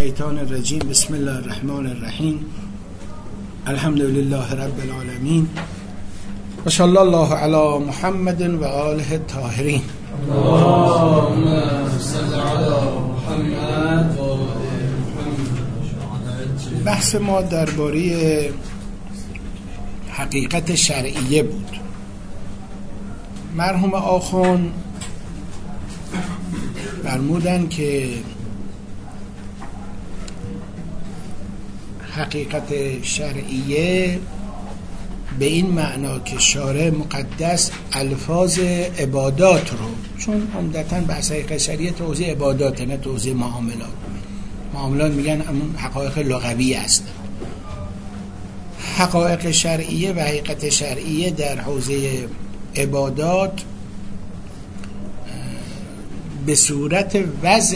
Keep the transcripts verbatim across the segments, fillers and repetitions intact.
الشیطان الرجیم. بسم الله الرحمن الرحیم. الحمد لله رب العالمین و صلی الله علی محمد و آله الطاهرین. اللهم صل علی محمد و آل محمد. بحث ما درباره حقیقت شرعیه بود. مرحوم آخوند فرمودن که حقیقت شرعیه به این معنا که شارع مقدس الفاظ عبادات رو، چون عمدتاً بحث حقیقت شرعیه توضیح عبادات نه توضیح معاملات. معاملات میگن همون حقایق لغوی است. حقایق شرعیه و حقیقت شرعیه در حوزه عبادات به صورت وضع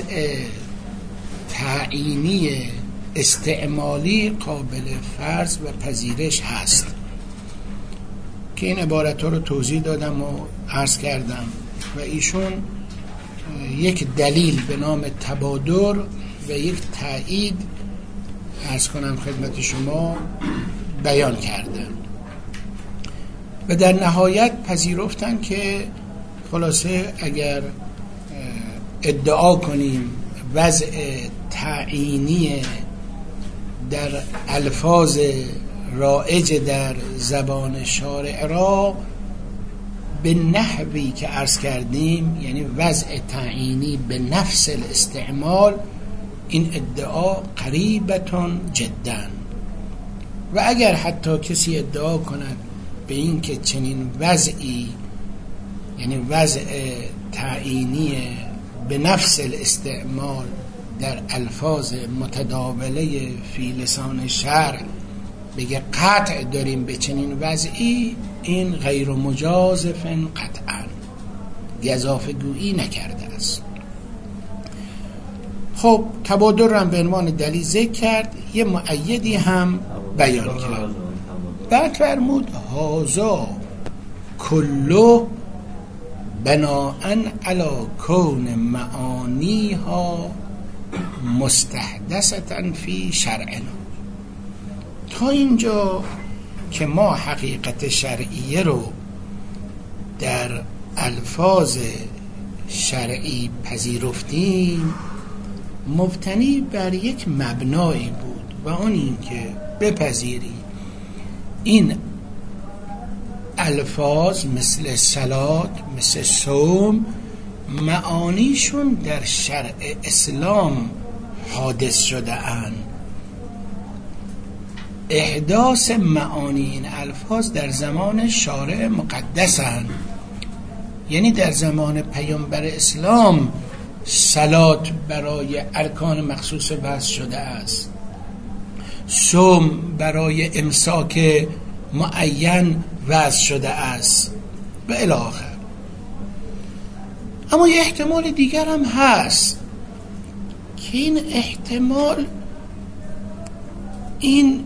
تعیینی استعمالی قابل فرض و پذیرش هست که این عبارت ها رو توضیح دادم و عرض کردم و ایشون یک دلیل به نام تبادر و یک تایید عرض کنم خدمت شما بیان کردم و در نهایت پذیرفتن که خلاصه اگر ادعا کنیم وضع تعیینی در الفاظ رایج در زبان شارع را به نحوی که عرض کردیم، یعنی وضع تعیینی به نفس الاستعمال، این ادعا قریبتون جدا. و اگر حتی کسی ادعا کند به این که چنین وضعی، یعنی وضع تعیینی به نفس الاستعمال در الفاظ متداوله فی لسان شرع بگه قطع داریم به چنین وضعی، این غیر مجازف قطعا گزافه گویی نکرده است. خب تبادر هم به عنوان دلیل ذکر کرد، یه مؤیدی هم بیان کرد. بعد فرمود هازا کلو بناءً علی کون معانیها مستحدثة فی شرعنا. تا اینجا که ما حقیقت شرعیه رو در الفاظ شرعی پذیرفتیم، مبتنی بر یک مبنایی بود و اون این که بپذیری این الفاظ مثل صلات، مثل صوم، معانیشون در شرع اسلام حادث شده اند. احداث معانی این الفاظ در زمان شارع مقدس اند، یعنی در زمان پیامبر اسلام صلات برای ارکان مخصوص وضع شده است، صوم برای امساک معین وضع شده است و الی آخر. اما یه احتمال دیگر هم هست که این احتمال این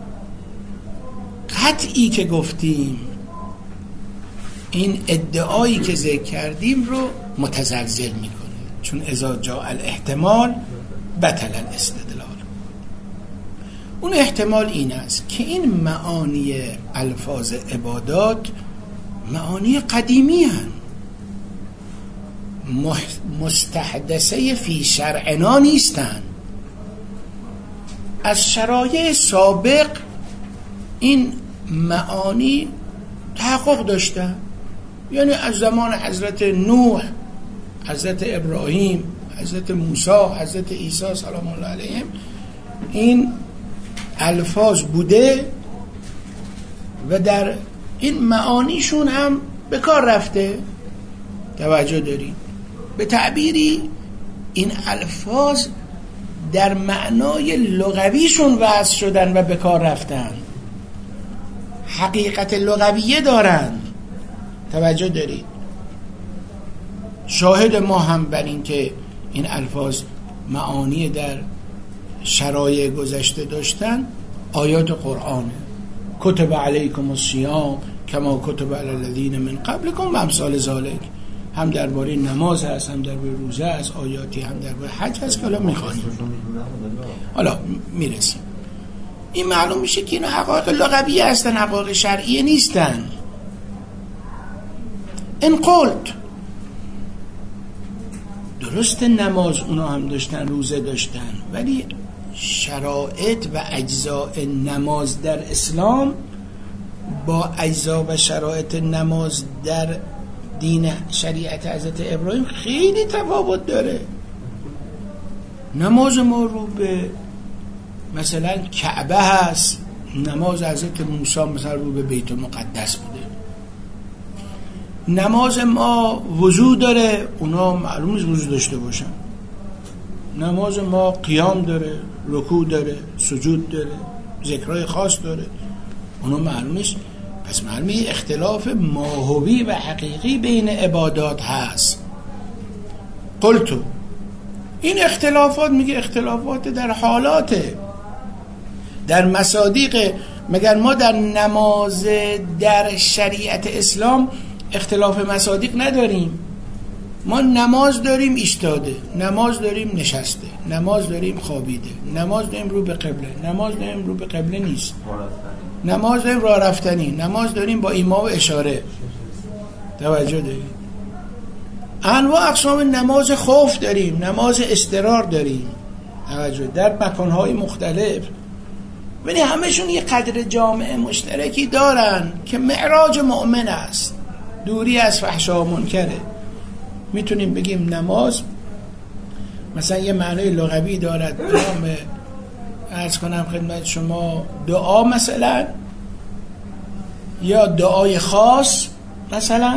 قطعی که گفتیم، این ادعایی که ذکر کردیم رو متزلزل میکنه، چون اذا جاء الاحتمال بطل الاستدلال. اون احتمال این است که این معانی الفاظ عبادات معانی قدیمی هستند، مستحدثه فی شرعنا نیستند. از شرایع سابق این معانی تحقق داشتن، یعنی از زمان حضرت نوح، حضرت ابراهیم، حضرت موسی، حضرت عیسی سلام الله علیهم این الفاظ بوده و در این معانیشون هم به کار رفته. توجه دارید؟ به تعبیری این الفاظ در معنای لغویشون وضع شدن و به کار رفتن، حقیقت لغویه دارن. توجه دارید؟ شاهد ما هم بر این که این الفاظ معانی در شرایع گذشته داشتن آیات قرآنه. کتب علیکم الصیام کما کتب علی الذین من قبلکم و امثال ذالک. هم درباره نماز هست، هم درباره روزه هست، آیاتی هم درباره حج هست که الان میخوانیم. حالا میرسیم. این معلوم میشه که این حقایق لغوی هستن، حقایق شرعی نیستن. ان قلت، درست نماز اونا هم داشتن، روزه داشتن، ولی شرایط و اجزاء نماز در اسلام با اجزا و شرایط نماز در دین شریعت حضرت ابراهیم خیلی تفاوت داره. نماز ما رو به مثلا کعبه هست، نماز حضرت موسی مثلا رو به بیت المقدس بوده. نماز ما وضو داره، اونا معلوم نیست وضو داشته باشن. نماز ما قیام داره، رکوع داره، سجود داره، ذکرهای خاص داره، اونا معلوم نیست. پس معلومه اختلاف ماهوی و حقیقی بین عبادات هست. قلتو، این اختلافات میگه اختلافات در حالاته، در مصادیق. مگر ما در نماز در شریعت اسلام اختلاف مصادیق نداریم؟ ما نماز داریم ایستاده، نماز داریم نشسته، نماز داریم خوابیده، نماز داریم رو به قبله، نماز داریم رو به قبله نیست، نماز داریم راه رفتنی، نماز داریم با ایما و اشاره. توجه داریم. انواع اقسام نماز خوف داریم، نماز اضطرار داریم، توجه، در مکانهای مختلف. ولی همشون یه قدر جامعه مشترکی دارن که معراج مؤمن است، دوری از فحشا و منکره. میتونیم بگیم نماز مثلا یه معنای لغوی دارد، نام عرض کنم خدمت شما دعا مثلا، یا دعای خاص مثلا،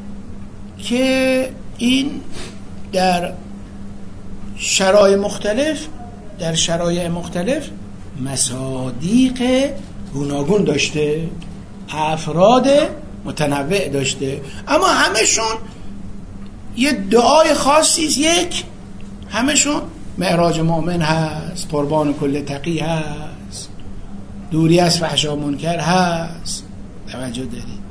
که این در شرایط مختلف در شرایط مختلف مصادیق گوناگون داشته، افراد متنوع داشته، اما همشون یه دعای خاصی، یک همشون معراج مؤمن هست، قربان کل تقی هست، دوری از فحشا منکر هست. توجه دارید.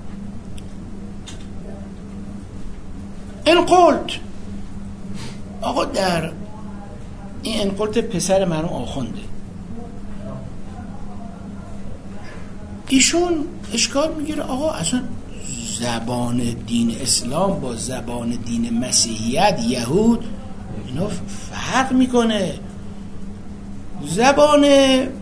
این قلت، آقا در این این قلت پسر مرحوم آخونده، ایشون اشکال میگیره آقا اصلا زبان دین اسلام با زبان دین مسیحیت یهود اینا فرق میکنه. زبان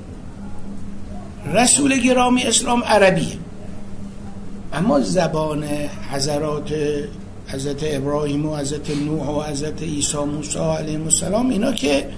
رسول گرامی اسلام عربیه، اما زبان حضرات حضرت ابراهیم و حضرت نوح و حضرت عیسی موسی علیهم السلام اینا که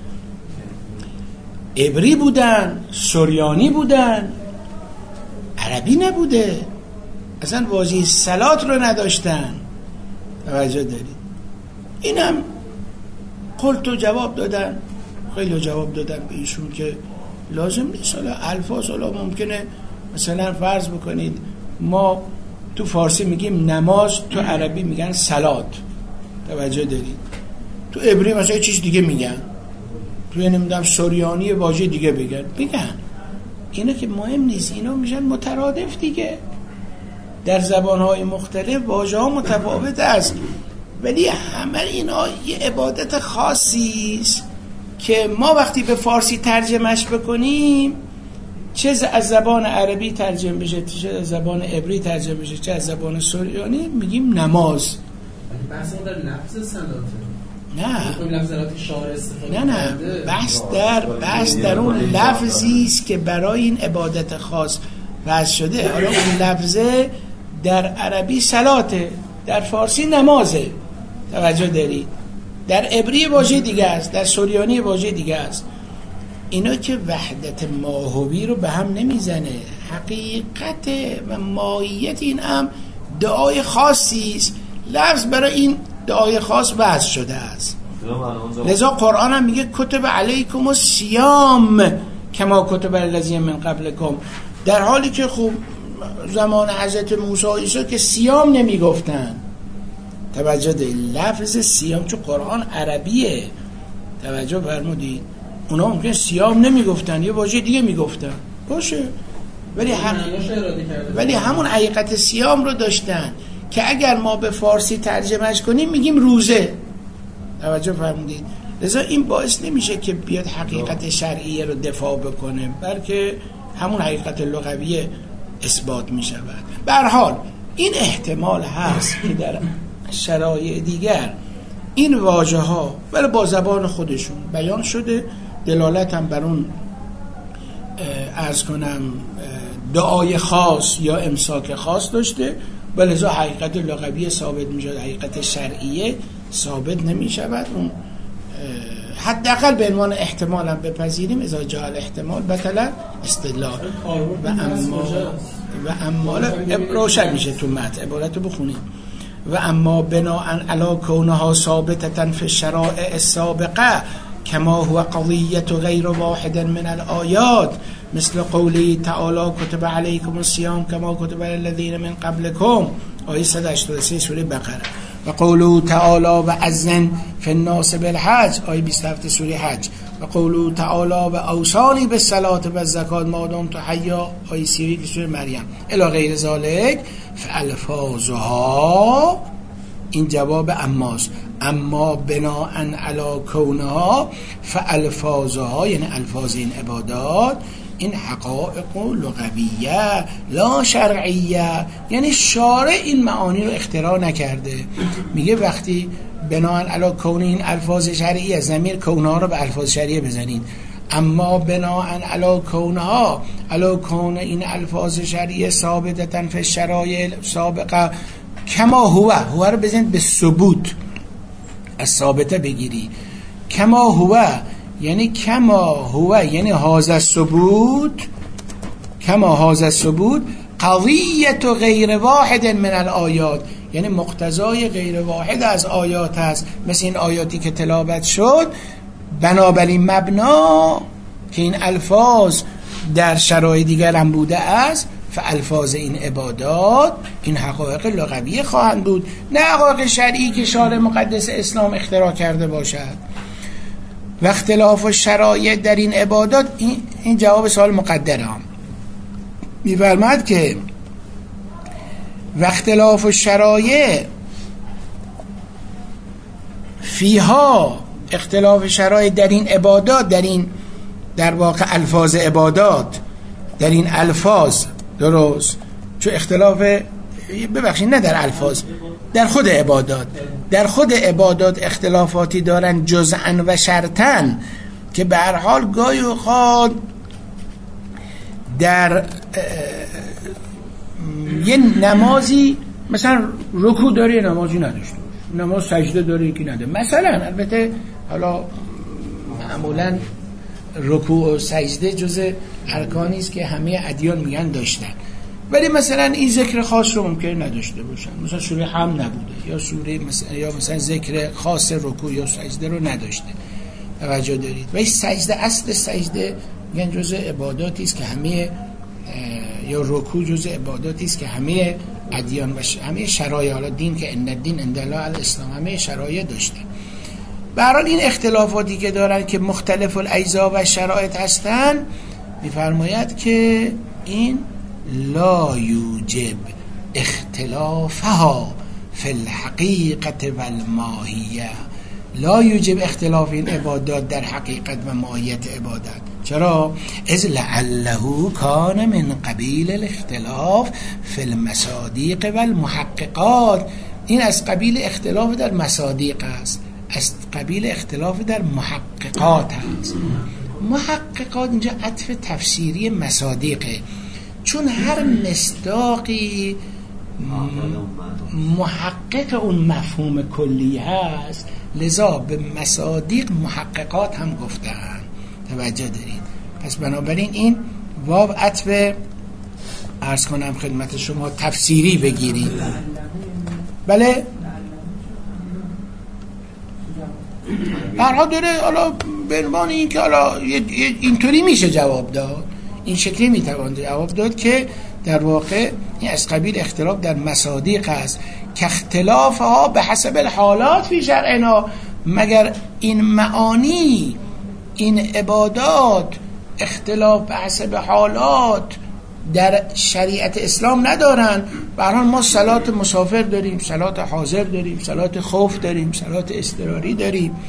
عبری بودن، سریانی بودن، عربی نبوده، اصلا واژه صلات رو نداشتن. توجه دارید. اینم قلت و جواب دادن، خیلی جواب دادن به ایشون که لازم نیست. حالا الفاظ حالا ممکنه مثلا فرض بکنید ما تو فارسی میگیم نماز، تو عربی میگن صلات. توجه دارید. تو عبری مثلا یه چیز دیگه میگن، تو نمیدونم سریانی واژه دیگه بگن بگن اینا که مهم نیست، اینا میشن مترادف دیگه. در زبانهای مختلف واژه ها متفاوت است، ولی همه اینا یه عبادت خاصی است که ما وقتی به فارسی ترجمهش بکنیم، چه از زبان عربی ترجمه بشه، چه از زبان عبری ترجمه بشه، چه از زبان سریانی، میگیم نماز. بحث اون در لفظ صلاته. نه نه نه بحث در بحث در اون لفظی است که برای این عبادت خاص وضع شده. حالا اون لفظه در عربی صلاته، در فارسی نمازه. توجه دارید. در عبری واژه دیگه است، در سریانی واژه دیگه است. اینا که وحدت ماهوی رو به هم نمیزنه. حقیقت و ماهیت این هم دعای خاصی است، لفظ برای این دعای خاص وضع شده است. لذا قرآن هم میگه کتب علیکم الصیام کما کتب الذین من قبلکم، در حالی که خب زمان حضرت موسی و عیسی که صیام نمیگفتن. توجه دارید. لفظ صیام چون قرآن عربیه، توجه فرمودید، اونا ممکن صیام نمیگفتن، یه واژه دیگه میگفتن باشه، ولی هم ولی همون حقیقت صیام رو داشتن که اگر ما به فارسی ترجمهش کنیم میگیم روزه. توجه فرمودید. لذا این باعث نمیشه که بیاد حقیقت شرعیه رو دفاع بکنه، بلکه همون حقیقت لغویه اثبات می شود. به هر حال این احتمال هست که در شرایع دیگر این واژه ها ولی با زبان خودشون بیان شده، دلالت هم بر اون عرض کنم دعای خاص یا امساک خاص داشته، ولی لذا حقیقت لغوی ثابت می شود، حقیقت شرعیه ثابت نمی شود. اون حداقل به عنوان احتمال هم بپذیریم، اذا جاء الاحتمال بطل استدلال. و اما و اما روشن میشه تو متن، عبارت رو بخونیم. و اما بناء علی کونها ثابتة فی الشرائع السابقه کما هو قضیه غیر واحد من الآیات مثل قوله تعالی کتب علیکم الصیام کما کتب علی الذین من قبلکم، آیه صد و هشتاد و سه سوره بقره. و قوله تعالی و اذن فی الناس بالحج، آیه بیست و هفت سوره حج. و قوله تعالی و اوصانی بالصلاة و الزکات ما دمت حیا، آیه سی و یک سوره مریم الی غیر ذلک. فالفاظها، این جواب اماست، اما بناء علی کونها فالفاظها یعنی الفاظ این عبادات این حقائق لغویه لا شرعیه، یعنی شارع این معانی رو اختراع نکرده. میگه وقتی بناء علی کون این الفاظ شرعیه، ضمیر کونها رو به الفاظ شرعیه بزنید، اما بناء علی کونها علی کون این الفاظ شرعیه ثابتة فی الشرایع سابقه کما هو، هو رو بزنید به ثبوت، از ثابته بگیری. کما هو یعنی کما هو یعنی هذا الثبوت، کما هذا الثبوت قضیه غیر واحد من الآیات، یعنی مقتضای غیر واحد از آیات است، مثل این آیاتی که تلاوت شد. بنابراین مبنا که این الفاظ در شرایع دیگر هم بوده است، فالفاظ این عبادات این حقایق لغویه خواهند بود، نه حقایق شرعی که شارع مقدس اسلام اختراع کرده باشد. و اختلاف و شرایع در این عبادات، این, این جواب سوال مقدره هم می‌فرماید که و اختلاف و شرایع فیها، اختلاف شرایع در این عبادات، در این در واقع الفاظ عبادات، در این الفاظ، درست، چون اختلاف ببخشید نه در الفاظ، در خود عبادات، در خود عبادات اختلافاتی دارن جزءا و شرطا، که به هر حال گاهی اوقات در یه نمازی مثلا رکوع داره یه نمازی نداشته، نماز سجده داره یکی نداره مثلا. البته حالا معمولا رکوع و سجده جزء ارکانی است که همه ادیان میگن داشتن، ولی مثلا این ذکر خاص رو ممکن نداشته باشن، مثلا سوره هم نبوده، یا سوره مثلا یا مثلا ذکر خاص رکوع یا سجده رو نداشته. توجه دارید؟ و این سجده، اصل سجده میگن جزء عباداتی است که همه، یا رکوع جزء عباداتی است که همه ادیان و همه شرایع، حالا دین که ان الدین عند الله الاسلام، همه شرایع داشته. به هر حال این اختلافاتی که دارن که مختلف الاجزا و شرایط هستن، میفرماید که این لا یوجب اختلافها فی الحقیقت و الماهیه، لا یوجب اختلاف این عبادات در حقیقت و ماهیت عبادت. چرا؟ از لعله کان من قبیل الاختلاف فی المصادیق و المحققات، این از قبیل اختلاف در مصادیق است، از قبیل اختلاف در محققات هست. محققات اینجا عطف تفسیری مصادیقه، چون هر مصداقی محقق اون مفهوم کلی هست، لذا به مصادیق محققات هم گفتن. توجه دارید؟ پس بنابراین این واو عطف عرض کنم خدمت شما تفسیری بگیرید. بله برها داره، حالا به عنوان این که حالا اینطوری میشه جواب داد، این شکلی میتوان جواب داد که در واقع این از قبیل اختلاف در مصادیق است که اختلافها به حسب الحالات فی شرعنا، مگر این معانی این عبادات اختلاف به حسب حالات در شریعت اسلام ندارن. به هر حال ما صلات مسافر داریم، صلات حاضر داریم، صلات خوف داریم، صلات اضطراری داریم،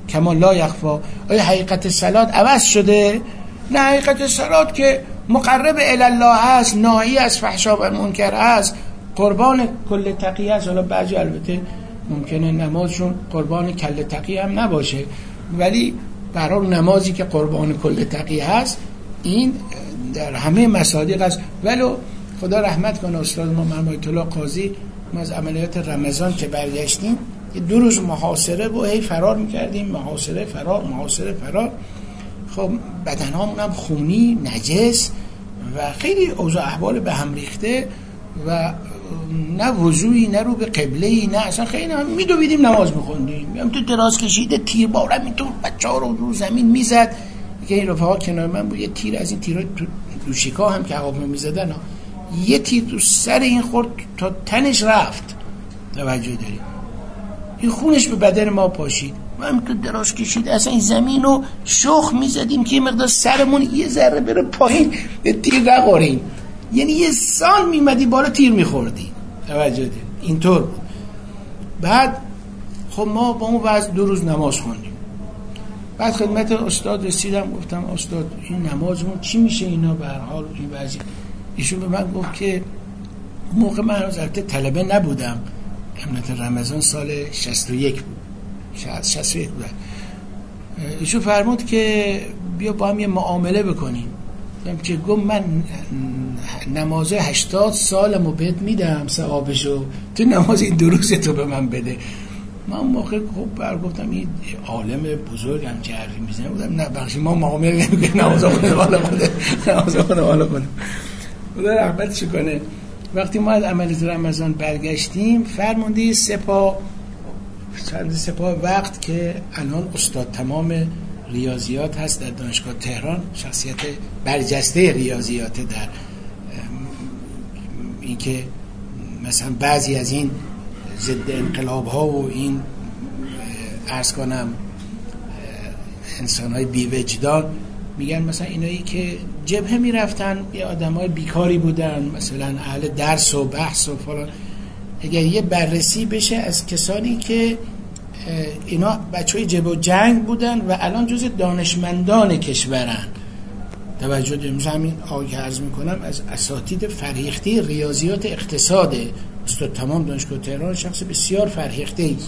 کما لا یخفا. آیا حقیقت صلات عوض شده؟ نه، حقیقت صلات که مقرب الی الله هست، ناهی از فحشا و منکر هست، قربان کل تقی هست. حالا بعضی البته ممکنه نمازشون قربان کل تقی هم نباشه، ولی برای نمازی که قربان کل تقی هست این در همه مصادیق است. ولو خدا رحمت کنه استاد ما مرحوم الله قاضی، ما از عملیات رمضان که برگشتیم دو روز محاصره و هی فرار میکردیم، محاصره فرار محاصره فرار. خب بدنهامون هم خونی نجس و خیلی اوضاع احوال به هم ریخته و نه وضوئی نه رو به قبله‌ای نه اصلا، خیلی هم میدویدیم نماز میخوندیم، هم تو دراز کشیده تیر بارم اینطور بچه‌ها رو رو زمین میزد که این رفقا کنار من بود، یه تیر از این تیرها تو دوشیکا هم که هواپیما میزدن، یه تیر تو سر این خورد تا تنش رفت. توجه داری؟ این خونش به بدن ما پاشید، ما هم تو دراز کشید اصلا این زمین رو شخ میزدیم که یه مقدار سرمون یه ذره بره پایین تیر نخوریم، یعنی یه سال میمدی بالا تیر میخوردی. توجه داری؟ اینطور بود. بعد خب ما با اون وضع دو روز نماز خوندیم. بعد خدمت استاد رسیدم، گفتم استاد این نمازمون چی میشه اینا به هر حال این وضع؟ ایشون به من گفت که موقع من از البته طلبه نبودم، امنیت رمضان سال شصت و یک بود، شاید شصت و یک بود. ایشون فرمود که بیا با هم یه معامله بکنیم. گفتم که گفت من نماز هشتاد سالمو بهت میدم ثوابشو، تو نماز این دو روز تو به من بده. من موقع خوب بر گفتم این عالم بزرگم چه حرفی میزنه، بودم نه بخشی ما معامله نمیکنیم، نماز خونه والا کنه نماز خونه والا کنه. خدا رحمتش کنه. وقتی ما از عملیات رمضان برگشتیم فرمانده سپاه فرمانده سپاه وقت که الان استاد تمام ریاضیات هست در دانشگاه تهران، شخصیت برجسته ریاضیات در این که مثلا بعضی از این ضد انقلاب ها و این عرض کنم انسان های بی وجدان میگن مثلا اینایی که جبهه میرفتن یه آدم های بیکاری بودن، مثلا اهل درس و بحث و فلان، اگر یه بررسی بشه از کسانی که اینا بچه های جبهه و جنگ بودن و الان جز دانشمندان کشورن. توجه داریم. همین آقای عرض میکنم از اساتید فرهیخته ریاضیات اقتصاد استاد تمام دانشگاه تهران، شخص بسیار فرهیخته ای.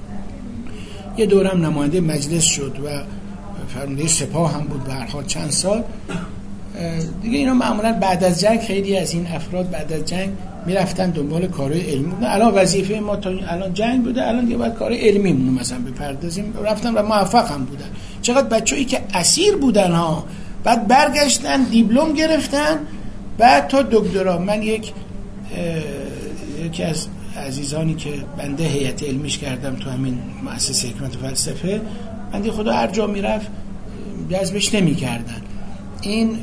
یه دورم نماینده مجلس شد و فرمانده سپاه هم بود به هر حال چند سال دیگه. اینا معمولا بعد از جنگ خیلی از این افراد بعد از جنگ میرفتن دنبال کارهای علمی بودن. الان وظیفه ما تا الان جنگ بوده، الان دیگه باید کار علمی مون مثلا بپردازیم، رفتن و موفق هم بودن. چقدر بچه‌ای که اسیر بودن ها بعد برگشتن دیپلم گرفتن بعد تا دکترا. من یک یکی از عزیزانی که بنده هیئت علمیش کردم تو همین مؤسسه حکمت فلسفه، بنده خدا هر جا میرفت جذبش نمی کردن. این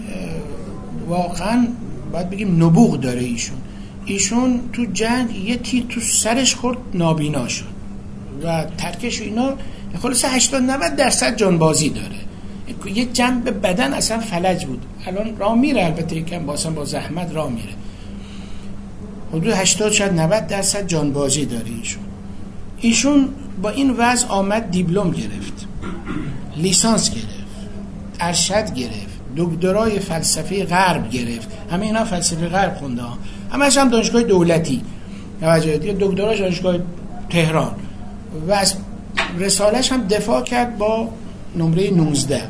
واقعا باید بگیم نبوغ داره ایشون. ایشون تو جنگ یه تیر تو سرش خورد نابینا شد و ترکش و اینا خلاصه هشتاد نود درصد جانبازی داره. یه جنب بدن اصلا فلج بود، الان راه میره، البته یکم باسم با زحمت راه میره. حدود هشتاد شاید نود درصد جانبازی داره ایشون. ایشون با این وضع آمد دیپلم گرفت، لیسانس گرفت، ارشد گرفت، دکترای فلسفه غرب گرفت. همه اینا فلسفه غرب خونده ها، همش هم دانشگاه دولتی. دکتراش دانشگاه تهران و از رسالش هم دفاع کرد با نمره نوزده.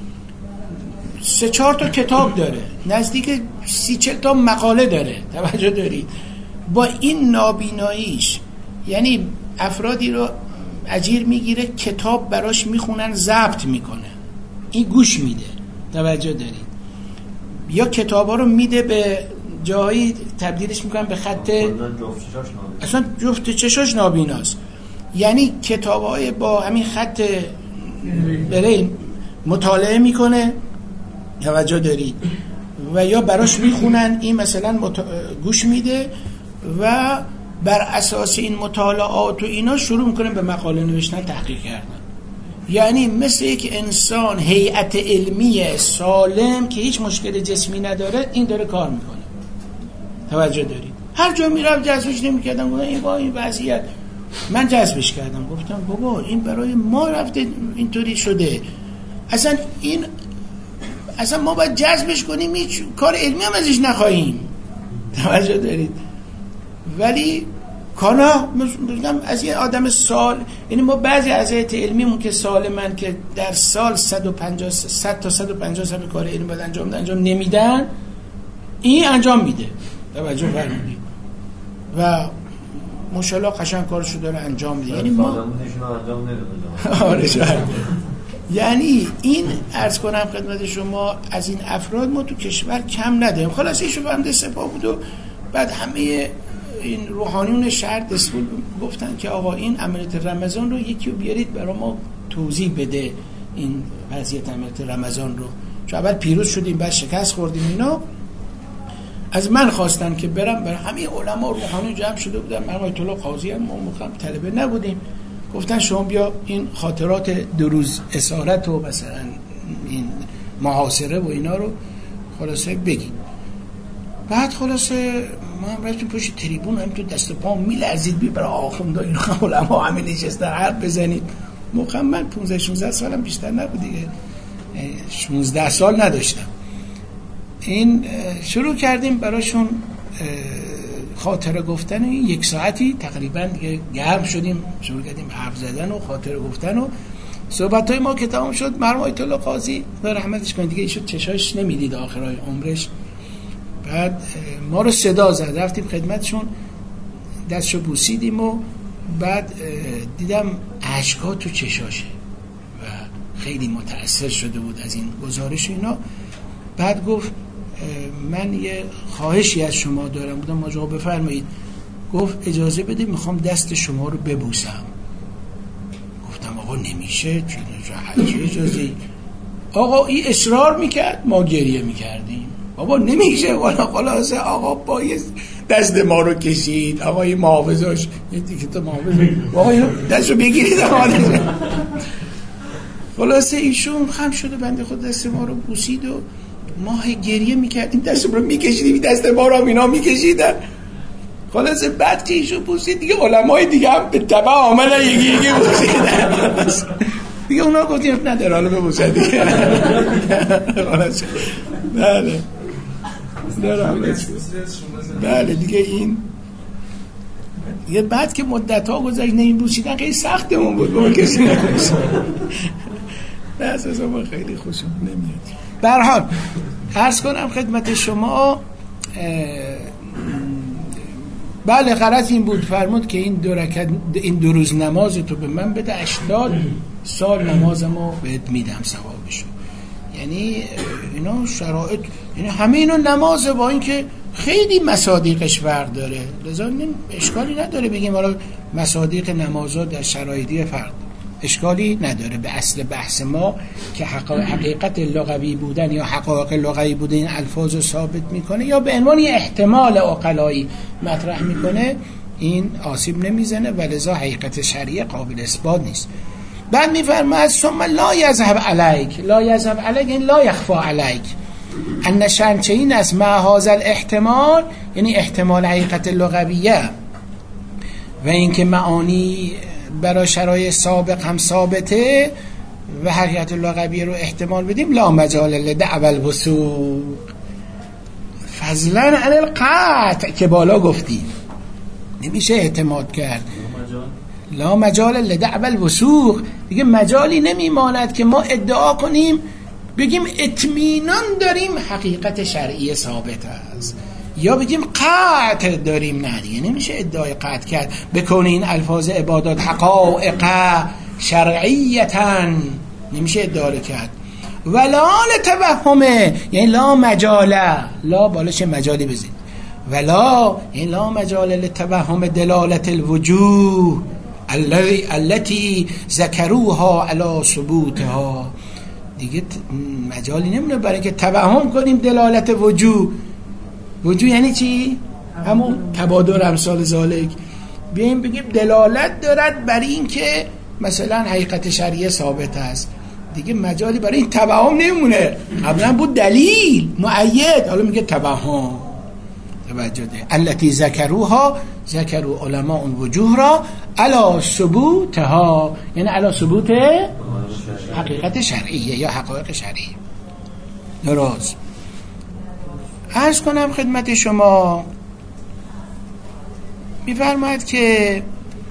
سه چهار تا کتاب داره، نزدیک سی چل تا مقاله داره. توجه دارید؟ با این نابیناییش یعنی افرادی رو اجیر میگیره کتاب براش میخونن ضبط میکنه، این گوش میده. توجه دارید؟ یا کتابا رو میده به جایی تبدیلش میکنن به خط، اصلا جفت چشاش نابیناست، یعنی کتابای با همین خط بره مطالعه میکنه. توجه دارید؟ و یا براش میخونن، این مثلا مت... گوش میده و بر اساس این مطالعات و اینا شروع میکنن به مقاله نوشتن، تحقیق کردن. یعنی مثل یک انسان هیئت علمی سالم که هیچ مشکل جسمی نداره این داره کار میکنه. توجه دارید؟ هر جا میرفت جذبش نمیکردن، گفتن این با این وضعیت من جذبش کردم، گفتم بابا این برای ما رفته اینطوری شده، اصلا این اصلا ما باید جذبش کنیم، هیچ کار علمی هم ازش نخواهیم. توجه دارید؟ ولی کانا مثلا از یه آدم سال، یعنی ما بعضی از هیئت علمیمون که سالمن که در سال صد و پنجاه صد تا صد و پنجاه صد کار علمی باید انجام ده انجام نمیدن، این انجام میده. توجه فرمودید؟ و ماشاءالله قشنگ کارشو داره انجام میده. یعنی ما انجام نمیده. آره شاید. یعنی این عرض کنم خدمت شما از این افراد ما تو کشور کم نداریم. خلاص ایشو بنده سپاه بود و بعد همه این روحانیون شهر دستور گفتن که آقا این عملیات رمضان رو یکی رو بیارید برای ما توضیح بده، این وضعیت عملیات رمضان رو، چون اول پیروز شدیم بعد شکست خوردیم. اینا از من خواستن که برم، برای همه علما روحانی جمع شده بودن، من آیت الله قاضی هم ما مخم طلبه نبودیم، گفتن شما بیا این خاطرات دو روز اسارت و مثلا این محاصره و اینا رو خلاصه بگیم. بعد خلاصه ما هم رفتیم پشت تریبون، هم تو دست پا میلرزید بی برای آخونده اینا علما همه نشستن حرف بزنیم. موقع من پانزده شانزده سالم بیشتر نبود دیگه، شانزده سال نداشتم. این شروع کردیم براشون خاطره گفتن، یک ساعتی تقریبا گرم شدیم، شروع کردیم حرف زدن و خاطره گفتن و صحبت‌های ما که تمام شد. مرحوم آیت الله قاضی به رحمتش کنه دیگه ایشون چشاش نمیدید آخرای عمرش، بعد ما رو صدا زد، رفتیم خدمتشون، دستشو بوسیدیم و بعد دیدم اشک‌ها تو چشاشه و خیلی متأثر شده بود از این گزارش اینا. بعد گفت من یه خواهشی از شما دارم. بودم ماجرا بفرمایید. گفت اجازه بده میخوام دست شما رو ببوسم. گفتم آقا نمیشه، چه اجازه؟ آقا این اصرار میکرد، ما گریه میکردیم. بابا نمیشه، والا خلاصه آقا با دست ما رو کشید، آقا این محافظاش یکی تو محافظ آقا اینو دستو بگیرید آقا. خلاصه ایشون خم شده، بنده خود دست ما رو بوسید و ما گریه میکردیم، دست ما رو میکشیدیم، دست ما رو اینا میکشیدن. خلاصه بعد که ایشون بوسید دیگه علمای دیگه هم به تبع آمدن یکی یکی بوسیدن دیگه، اونا گفتیم نداره حالا ببوسید دیگه. خلاصه بله بله دیگه این دیگه بعد که مدت ها گذشت نمی بوسیدن خیلی سختمون بود با کسی نبوسید. اساسا ما خیلی خوشم نمیاد. به هر حال عرض کنم خدمت شما، بله غرض این بود فرمود که این دو رکعت این دو روز نماز تو به من بده، هشتاد سال نمازمو بهت میدم ثوابشو. یعنی اینا شرایط، یعنی همه اینا نمازه، با اینکه خیلی مصادیقش فرق داره، لذا اشکالی نداره بگیم حالا مصادیق نمازها در شرایطی فرق اشکالی نداره. به اصل بحث ما که حقیقت لغوی بودن یا حقایق لغوی بودن این الفاظ رو ثابت میکنه یا به عنوان احتمال عقلایی مطرح میکنه، این آسیب نمیزنه و لذا حقیقت شرعی قابل اثبات نیست. بعد میفرماید ثم لا یذهب علیک، لا یذهب علیک این لا یخفا علیک، ان شأن چه این است مع هذا الاحتمال، یعنی احتمال حقیقت لغویه و اینکه معانی برای شرایط سابق هم ثابته و حقیقت لغوی رو احتمال بدیم، لا مجال لدعوى الوثوق فضلا عن القطع که بالا گفتی نمیشه اعتماد کرد. لا مجال لدعوى الوثوق دیگه مجالی نمیماند که ما ادعا کنیم بگیم اطمینان داریم حقیقت شرعی ثابت است یا بگیم قطع داریم. نه دیگه نمیشه ادعای قطع کرد بکنه این الفاظ عبادات حقائق شرعیتن، نمیشه ادعا کرد. ولا لتوهمه یعنی لا مجاله، لا بالش مجالی بزید، ولا یعنی لا مجال لتوهم دلالت الوجوه التي التي ذکروها علی ثبوتها، دیگه مجالی نمونه برای که توهم کنیم دلالت وجوه. وجوه یعنی چی؟ همون تبادر امثال ذالک، بیاییم بگیم دلالت دارد برای این که مثلا حقیقت شرعی ثابت است، دیگه مجالی برای این توهم نمونه. قبلا بود دلیل مؤید، حالا میگه توهم. توجه ده التي ذکروها ذکروا علماء وجوه را علی ثبوتها، یعنی علی ثبوت حقیقت شرعیه یا حقایق شرعیه. درست. عرض کنم خدمت شما میفرماید که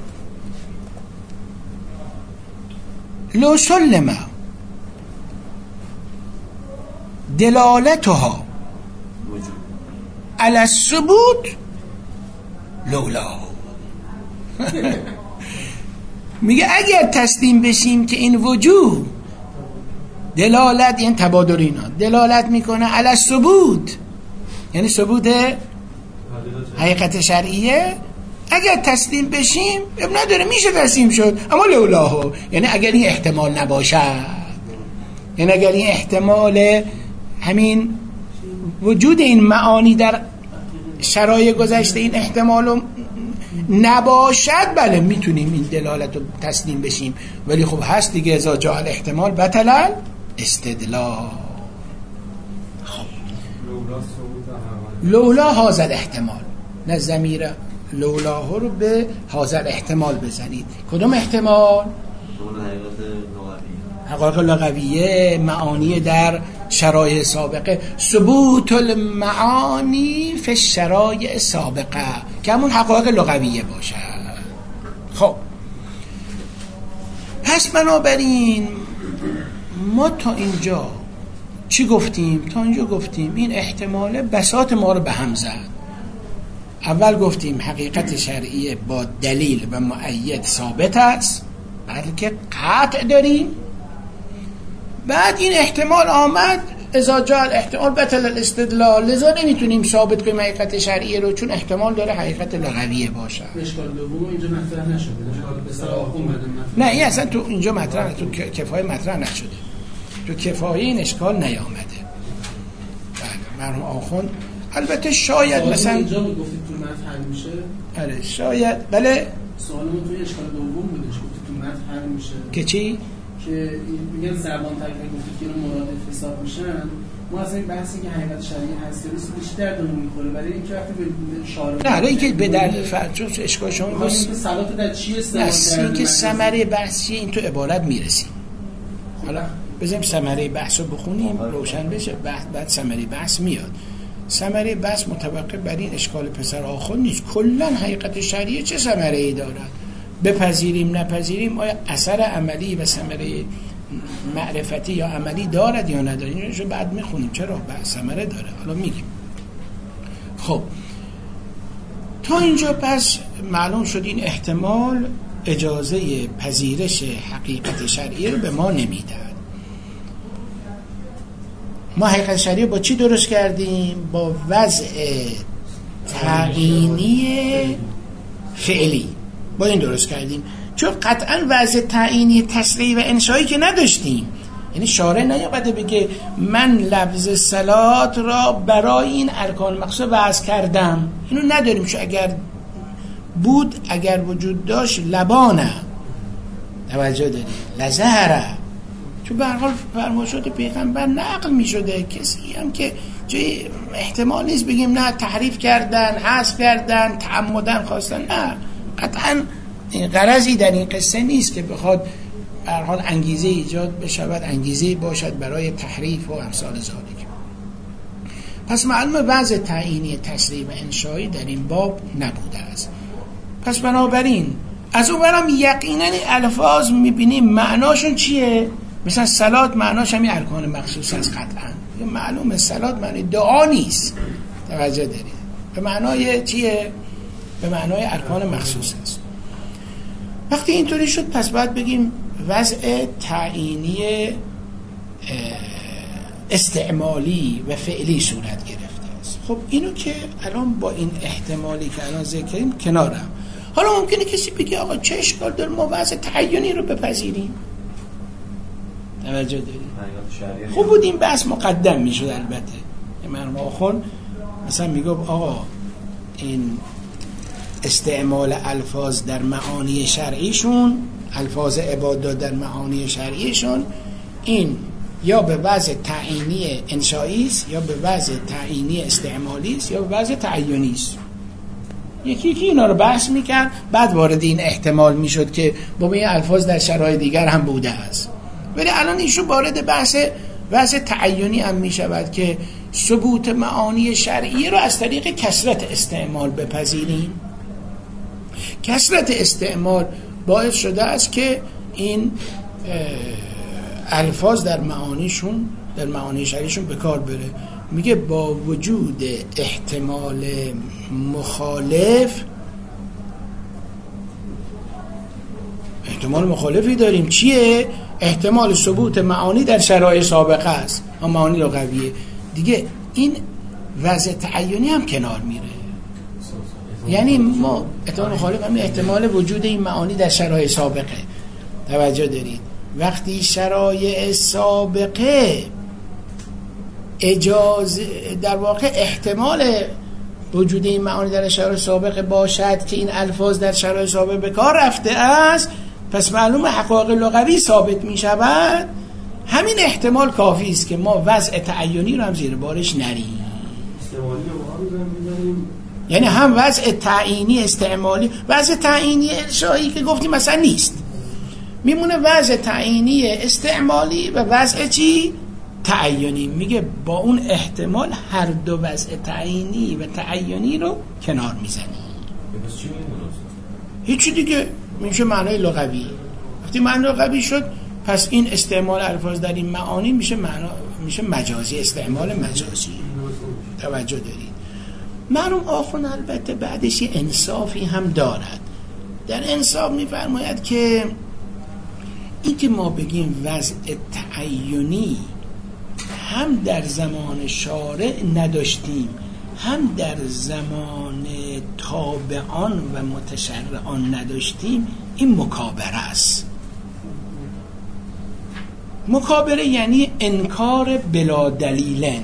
لو سلم دلالتها علی الثبوت لولا میگه اگر تسلیم بشیم که این وجود دلالت، یعنی تبادل اینا دلالت میکنه علی الثبوت، یعنی ثبوت حقیقت شرعیه، اگر تسلیم بشیم اب نداره میشه تسلیم شد، اما لولاهو یعنی اگر این احتمال نباشد، یعنی اگر این احتمال همین وجود این معانی در شرایط گذشته این احتمال نباشد، بله میتونیم این دلالت رو تسلیم بشیم، ولی خب هست دیگه اذا جاء الاحتمال بطل استدلال. خب لولا هذا الاحتمال، نه ضمیر لولا ها رو به هذا احتمال بزنید. کدوم احتمال؟ حقایق لغویه، معانی در شرایع سابقه، ثبوت المعانی فی الشرایع سابقه که همون حقایق لغویه باشه. خب پس بنابراین ما تا اینجا چی گفتیم؟ تا اینجا گفتیم این احتمال بساط ما رو به هم زد. اول گفتیم حقیقت شرعی با دلیل و مؤید ثابت است، بلکه قطع داریم. بعد این احتمال آمد، اذا جاء الاحتمال بطل الاستدلال، لذا نمیتونیم ثابت کنیم حقیقت شرعی رو، چون احتمال داره حقیقت لغویه باشه. اشکال دوم اینجا مطرح نشده، به صلاح اومده. نه این اصلا تو اینجا مطرح، تو کفایه مطرح نشده، تو کفایه این اشکال نیامده. بله مرحوم آخوند البته شاید مثلا اینجا میگفتید تو متن حل میشه. آره شاید، بله سوالمون توی اشکال دوم بودش، گفتید تو متن حل میشه که چی؟ که میگن زبان تکلیف گفتید که اینا مراد حساب میشن. ما اصلا این بحثی که حقیقت شرعی هست رو بیشتر داریم میخوره، برای اینکه وقتی به شارع نه اینکه به درد فرجون اشکال شما واسه صلات در چی استفاده کردن، نه که ثمره بحثی این تو عبارت میرسیم. حالا بزنیم ثمره بحث رو بخونیم روشن بشه، بعد بعد ثمره بحث میاد. ثمره بحث متوقف بر این اشکال پسر آخوند نیست، کلا حقیقت شرعی چه ثمره‌ای دارد، بپذیریم نپذیریم، آیا اثر عملی و ثمره معرفتی یا عملی دارد یا ندارد، اینو بعد میخونیم چرا بحث ثمره داره، حالا میگیم. خب تا اینجا پس معلوم شد این احتمال اجازه پذیرش حقیقت شرعی رو به ما نمیدهد. ما حقیقت شرعی با چی درست کردیم؟ با وضع تعیینی فعلی با این درست کردیم، چون قطعا وضع تعیینی تصریحی و انشایی که نداشتیم. یعنی شارع نیامده بگه من لفظ صلات را برای این ارکان مقصود وضع کردم، اینو نداریم. چون اگر بود، اگر وجود داشت لبانه، توجه داریم، لزهره، چون به هر حال فرمایشات پیغمبر نقل می شده، کسی هم که جای احتمال نیست بگیم نه تحریف کردن، حذف کردن، تعمدن خواستن، نه قطعا غرضی در این قصه نیست که بخواد به هر حال انگیزه ایجاد بشود، انگیزه باشد برای تحریف و امثال ذالک. پس معلومه وضع تعیینی تصریح و انشایی در این باب نبوده است. پس بنابراین از اون برم یقینا الفاظ میبینیم معناشون چیه؟ مثلا صلات معناش همین ارکان مخصوص است، قطعا معلومه صلات معنی دعا نیست، توجه دارید، به معنای چیه؟ به معنای ارکان مخصوص است. وقتی اینطوری شد پس باید بگیم وضع تعیینی استعمالی و فعلی صورت گرفته است. خب اینو که الان با این احتمالی که الان ذکر کردیم کنارم. حالا ممکنه کسی بگه آقا چه اشکال داره ما وضع تعیینی رو بپذیریم؟ توجه دارید؟ خوب بود این بحث مقدم میشد. البته مرحوم آخوند مثلا میگه آقا این استعمال الفاظ در معانی شرعیشون، الفاظ عبادات در معانی شرعیشون، این یا به وضع تعیینی انشایی است، یا به وضع تعیینی استعمالی است، یا به وضع تعیینی است. یکی یکی اینا رو بحث میکرد، بعد وارد این احتمال میشد که با این الفاظ در شرایط دیگر هم بوده است. ولی الان ایشون وارد بحث وضع تعیینی هم میشود که ثبوت معانی شرعی رو از طریق کثرت استعمال بپذیریم. کثرت استعمال باعث شده است که این الفاظ در معانیشون در معانی شرعیشون به کار بره. میگه با وجود احتمال مخالف، احتمال مخالفی داریم. چیه؟ احتمال ثبوت معانی در شرایط سابقه است، اما معانی لغویه دیگه. این وضع تعیینی هم کنار میره. یعنی ما احتمال مخالف هم احتمال وجود این معانی در شرایط سابقه. توجه دارید؟ وقتی شرایط سابقه اجازه، در واقع احتمال وجود این معانی در شرایط سابقه باشد که این الفاظ در شرایط سابقه به کار رفته است، پس معلوم حقایق لغوی ثابت می شود. همین احتمال کافی است که ما وضع تعیینی رو هم زیر بارش نریم. یعنی هم وضع تعیینی استعمالی، وضع تعیینی انشایی که گفتیم مثلا نیست، میمونه وضع تعیینی استعمالی و وضع چی؟ تعیینی. میگه با اون احتمال هر دو وضع تعیینی و تعیینی رو کنار میزنی. هیچی دیگه میشه معنای لغوی. وقتی معنای لغوی شد، پس این استعمال الفاظ در این معانی میشه معنا میشه مجازی، استعمال مجازی. توجه دارید؟ معلوم آخون البته بعدش انصافی هم دارد. در انصاف میفرماید که این که ما بگیم وضع تعیینی هم در زمان شارع نداشتیم، هم در زمان تابعان و متشرعان نداشتیم، این مکابره است. مکابره یعنی انکار بلا دلیلن.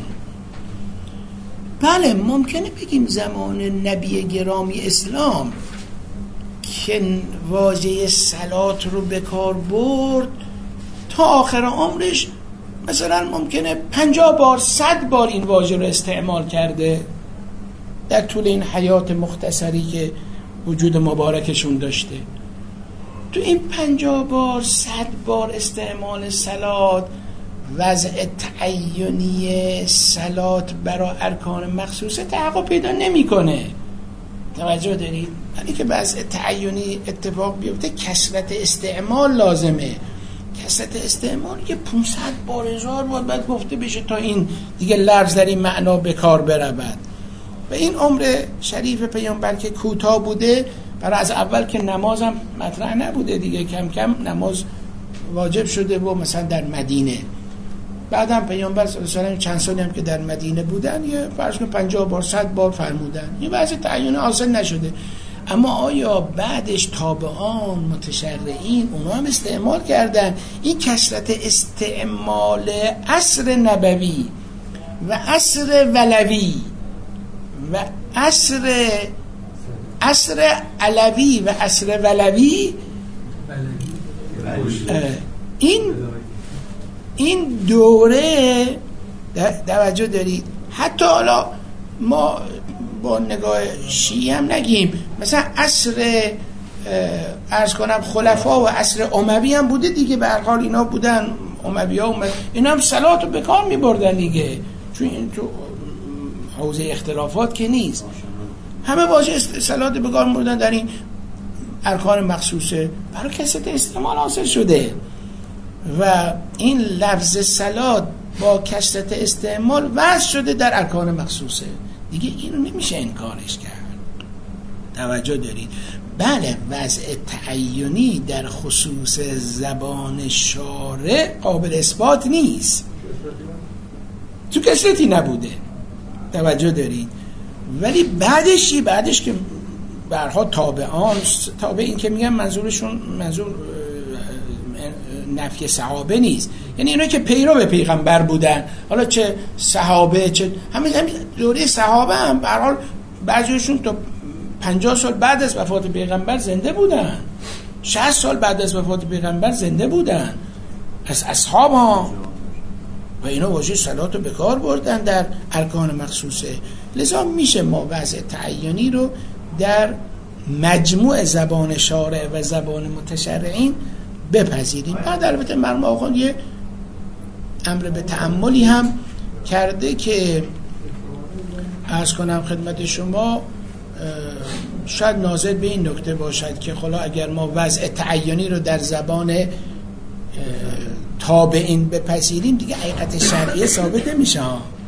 بله ممکنه بگیم زمان نبی گرامی اسلام که واژه صلات رو به کار برد، تا آخر عمرش مثلا ممکنه پنجاه بار صد بار این واژه رو استعمال کرده در طول این حیات مختصری که وجود مبارکشون داشته. تو این پنجاه بار صد بار استعمال صلات، وضع تعیینی صلات برای ارکان مخصوصه تحقق پیدا نمیکنه. توجه دارید؟ یعنی که وضع تعیینی اتفاق بیفته کثرت استعمال لازمه. کثرت استعمال یه پانصد بار هزار بار باید گفته بشه تا این دیگه لفظ در این معنا به کار برود. و این عمر شریف پیامبر که کوتاه بوده، برای از اول که نمازم مطرح نبوده دیگه، کم کم نماز واجب شده و مثلا در مدینه. بعدم پیامبر صلی الله علیه و آله چند سالی هم که در مدینه بودن، یه فرض کن پنجاه بار صد بار فرمودن، این وضع تعیین حاصل نشده. اما آیا بعدش تابعان متشرعین اونا هم استعمال کردن؟ این کثرت استعمال عصر نبوی و عصر ولوی و عصر عصر علوی و عصر ولوی، این این دوره توجه دارید. حتی حالا ما با نگاه شیعی هم نگیم، مثلا عصر عرض کنم خلفا و عصر اموی هم بوده دیگه، به هر حال اینا بودن اموی ها، اینا هم صلات رو به کار می بردن دیگه، چون این تو حوزه اختلافات که نیست. همه واژه صلات به کار می بردن در این ارکان مخصوصه، برای کثرت استعمال حاصل شده. و این لفظ صلات با کثرت استعمال وضع شده در ارکان مخصوصه دیگه، اینو نمیشه انکارش کرد. توجه دارید؟ بله وضع تعیینی در خصوص زبان شارع قابل اثبات نیست، تو کثرتی نبوده. توجه دارید؟ ولی بعدش چی؟ بعدش که برها تابعان، تابع این که میگم منظورشون منظور نفی صحابه نیست، یعنی اینا که پیرو به پیغمبر بودن، حالا چه صحابه چه همین همین دوره صحابه هم به هر حال بعضیشون تا پنجاه سال بعد از وفات پیغمبر زنده بودن، شصت سال بعد از وفات پیغمبر زنده بودن، از اصحاب ها. و اینا واژه صلات رو به کار بردن در ارکان مخصوصه. لذا میشه ما وضع تعینی رو در مجموع زبان شارع و زبان متشرعین بپذیریم. بعد البته مرحوم آقایان یه امر به تأملی هم کرده که عرض کنم خدمت شما، شاید ناظر به این نکته باشد که خلا اگر ما وضع تعینی رو در زبان تابعین بپذیریم دیگه حقیقت شرعیه ثابت نمیشه،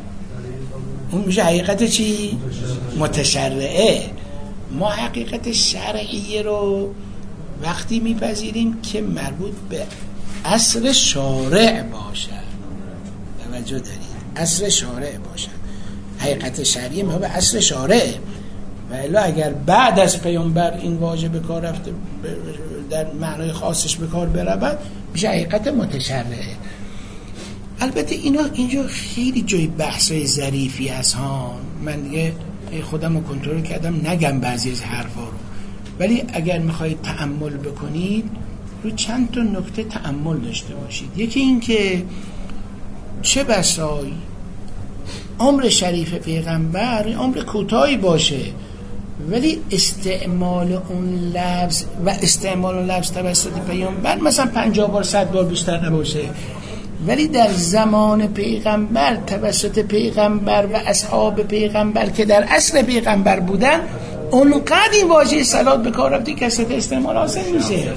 اون میشه حقیقت چی؟ متشرعه. ما حقیقت شرعیه رو وقتی میپذیریم که مربوط به اصل شارع باشد. توجه دارید؟ اصل شارع باشد. حقیقت شرعیه ما به اصل شارع، و الا اگر بعد از پیامبر این واژه به کار رفته در معنای خاصش به کار برود میشه حقیقت متشرعه. البته اینا اینجا خیلی جای بحثای ظریفی هست ها، من دیگه خودم رو کنترل کردم نگم بعضی از حرفا رو، ولی اگر میخواید تأمل بکنید رو چند تا نکته تأمل داشته باشید. یکی این که چه بسای عمر شریف پیغمبر عمر کوتاهی باشه ولی استعمال اون لفظ و استعمال اون لفظ توسط پیغمبر مثلا پنجاه بار صد بار بیشتر نباشه، ولی در زمان پیغمبر توسط پیغمبر و اصحاب پیغمبر که در اصل پیغمبر بودن اونقدر این واژه صلات به کار رفته کثرت استعمال حاصل میشه.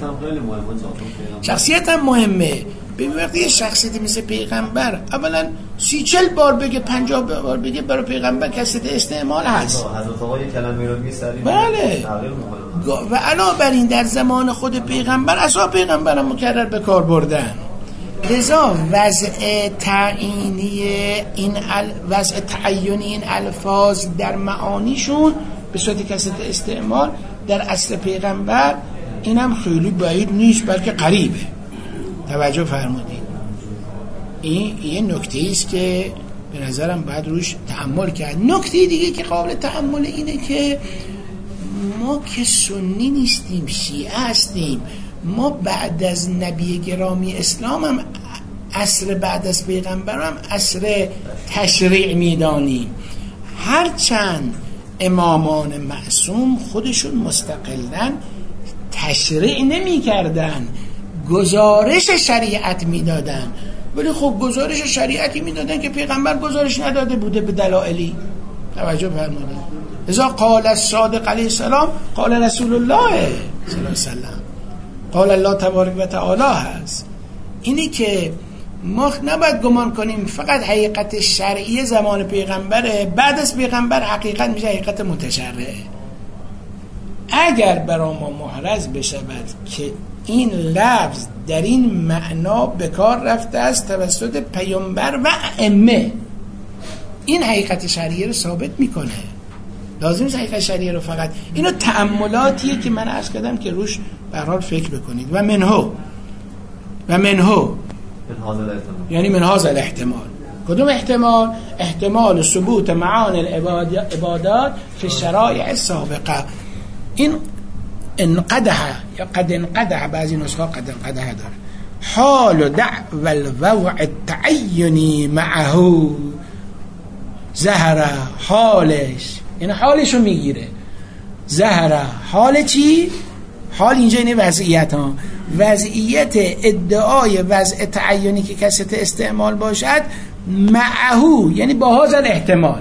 شخصیت هم مهمه. ببین وقتی یه شخصیتی مثل پیغمبر اولا سی چل بار بگه پنجاه بار بگه برای پیغمبر کثرت استعمال هست. حضرت آقا یه کلمه رو می‌سریم. بله. و علاوه بر این در زمان خود پیغمبر اصحاب پیغمبر هم مکرر به کار بردن. لذا وضع تعیینی این ال... وضع تعیینی این الفاظ در معانیشون به صورت کثرت استعمال در اصل پیغمبر اینم خیلی بعید نیست بلکه قریبه. توجه فرمودید. این یه نکته است که به نظرم باید روش تأمل کرد. نکته دیگه که قابل تأمل اینه که ما که سنی نیستیم، شیعه هستیم. ما بعد از نبی گرامی اسلام هم عصر بعد از پیغمبر هم عصر تشریع میدانیم، هرچند امامان معصوم خودشون مستقلاً تشریع نمی کردن، گزارش شریعت میدادن، ولی خب گزارش شریعتی میدادن که پیغمبر گزارش نداده بوده به دلایلی. توجه فرمودید. اذا قال الصادق علیه السلام قال رسول الله صلی الله علیه وسلم، قال الله تبارک و تعالی هست. اینی که ما نباید گمان کنیم فقط حقیقت شرعی زمان پیغمبره، بعد از پیغمبر حقیقت میشه حقیقت متشرعه. اگر برای ما محرز بشود که این لفظ در این معنا به کار رفته است توسط پیامبر و ائمه، این حقیقت شرعیه رو ثابت میکنه. لازم نیست حقیقت شرعیه رو فقط، اینو تأملاتیه که من عرض کردم که روش به هر حال فکر بکنید. و منهو و منهو یعنی من هذا الاحتمال. کدوم احتمال؟ احتمال ثبوت معانی العبادات فی الشرایع السابقه. این انقدح یا قد انقدح، بعضی نسخه قد انقدح داره. حال دعو الوضع التعینی معه ظهر، حالش این حالشو میگیره. ظهر حال چی؟ حال اینجا اینه وضعیت ها، وضعیت ادعای وضع تعینی که کثرت استعمال باشد معه یعنی با هذا الاحتمال،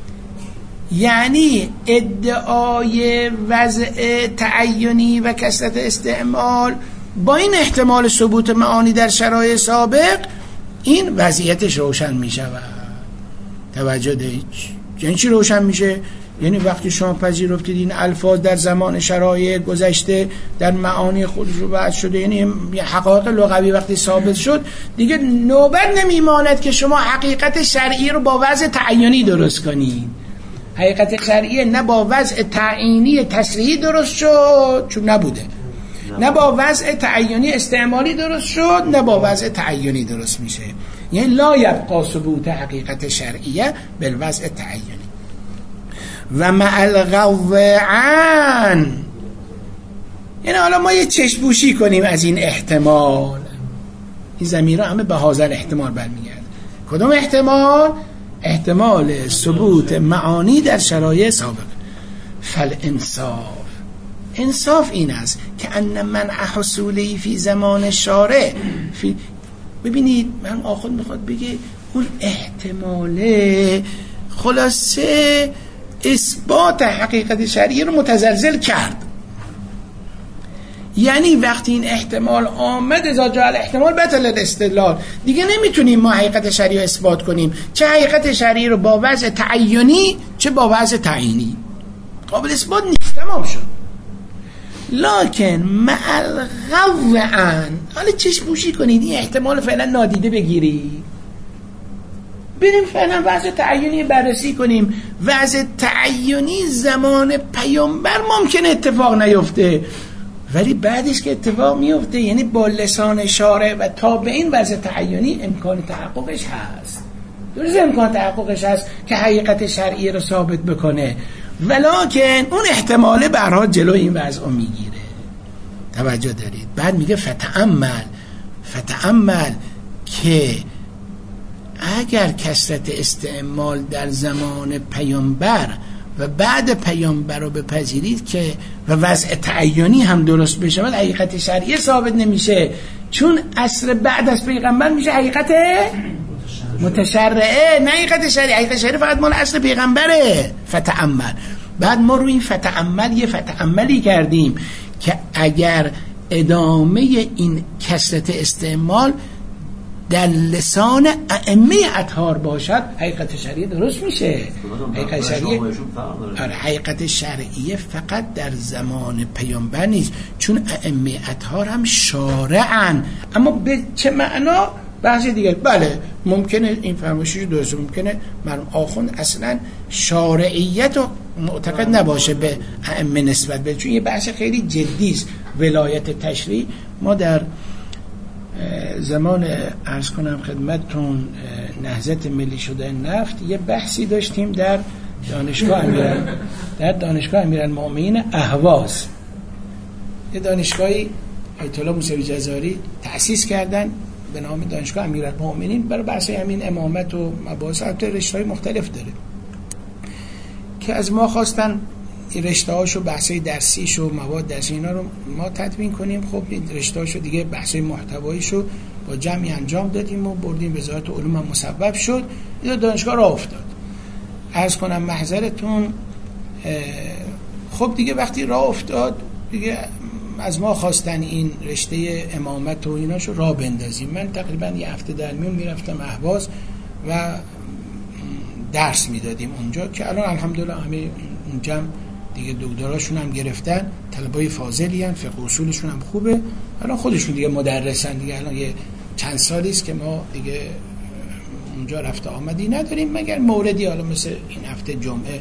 یعنی ادعای وضع تعینی و کثرت استعمال با این احتمال ثبوت معانی در شرایع سابق این وضعیتش روشن می شود. توجه دارید؟ یعنی چی روشن میشه؟ یعنی وقتی شما پذیرفتید این الفاظ در زمان شرایع گذشته در معانی خودش رو بعد شده، یعنی حقایق لغوی وقتی ثابت شد، دیگه نوبت نمیماند که شما حقیقت شرعی رو با وضع تعینی درست کنید. حقیقت شرعی نه با وضع تعیینی تشریعی درست شد چون نبوده، نه با وضع تعیینی استعمالی درست شد، نه با وضع تعیینی درست میشه. یعنی لا یبقى ثبوت حقیقت شرعیه بالوضع تعیینی. و مع الغوعان، یعنی حالا ما یه چشم‌پوشی کنیم از این احتمال، این ضمیرها همه به هذا الاحتمال برمیگرده. کدوم احتمال؟ احتمال ثبوت معانی در شرایع سابق. فالانصاف، انصاف این است که ان منع حصولی فی زمان شارع فی... ببینید من آخر میخواد بگه اون احتماله خلاصه اثبات حقیقت شرعی رو متزلزل کرد. یعنی وقتی این احتمال آمد اذا جاء الاحتمال بطل الاستدلال، دیگه نمیتونیم ما حقیقت شرعی رو اثبات کنیم، چه حقیقت شرعی رو با وضع تعینی چه با وضع تعیینی قابل اثبات نیست، تمام شد. لکن مع الغو عن، حالا چشم پوشی کنید این احتمال فعلا نادیده بگیرید، بریم فعلا وضع تعینی بررسی کنیم. وضع تعینی زمان پیامبر ممکنه اتفاق نیفته، ولی بعدش که اتفاق میفته، یعنی با لسان شارع و تابعین وضع تعینی امکان تحققش هست. درسته امکان تحققش هست که حقیقت شرعی رو ثابت بکنه، ولکن اون احتماله برها جلو این وضع رو میگیره. توجه دارید؟ بعد میگه فتأمل، فتأمل که اگر کثرت استعمال در زمان پیامبر و بعد پیامبر رو بپذیرید که و وضع تعینی هم درست بشه، ولی حقیقت شرعی ثابت نمیشه، چون عصر بعد از پیغمبر میشه حقیقت متشرعه، نه حقیقت شرعی. حقیقت شرعی فقط مال عصر پیغمبره. فتأمل، بعد ما روی این فتأمل یه فتأملی کردیم که اگر ادامه این کثرت استعمال در لسان ائمه اطهار باشد حقیقت شرعی درست میشه. حقیقت شرعی آره حقیقت شرعی فقط در زمان پیامبر نیست، چون ائمه اطهار هم شارعن. اما به چه معنا؟ بحث دیگه. بله ممکنه این فرمایشی درست، ممکنه مرحوم آخوند اصلا شارعیت رو معتقد نباشه به ائمه نسبت به، چون یه بحث خیلی جدی است. ولایت تشریع ما در زمان عرض کنم خدمتتون نهضت ملی شده نفت یه بحثی داشتیم در دانشگاه امیرال در دانشگاه امیرالمومنین اهواز. یه دانشگاهی آیت الله موسوی جزاری تأسیس کردن به نام دانشگاه امیرالمومنین برای بحث همین امامت و مباحث رشته‌های مختلف داره، که از ما خواستن این رشته‌هاشو بحث‌های درسیشو مواد درسی اینا رو ما تدوین کنیم. خب این رشته‌هاشو دیگه بحث‌های محتواییشو با جمعی انجام دادیم و بردیم وزارت علوم هم مصوب شد. این دانشگاه راه افتاد. عرض کنم محضرتون خب دیگه وقتی راه افتاد دیگه از ما خواستن این رشته امامت و ایناشو راه بندازیم. من تقریبا یه هفته در میون میرفتم اهواز و درس میدادیم اونجا، که الان الحمدلله همه اونجا دیگه دکتراشون هم گرفتن، طلبای فاضلی ان، فقه اصولشون هم خوبه، الان خودشون دیگه مدرسن دیگه. الان یه چند سالی است که ما دیگه اونجا رفته آمدی نداریم، مگر موردی حالا مثل این هفته جمعه